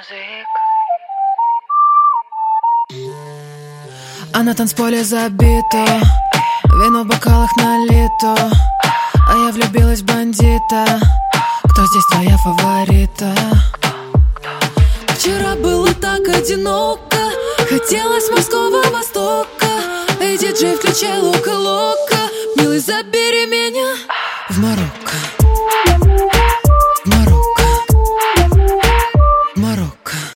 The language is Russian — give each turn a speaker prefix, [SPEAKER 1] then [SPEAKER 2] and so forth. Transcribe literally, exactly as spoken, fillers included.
[SPEAKER 1] Music.
[SPEAKER 2] А на танцполе забито, вино в бокалах налито, а я влюбилась в бандита. Кто здесь твоя фаворита? Вчера было так одиноко, хотелось морского востока. Эй, диджей, включай лока-лока, милый, забери меня в Марокко.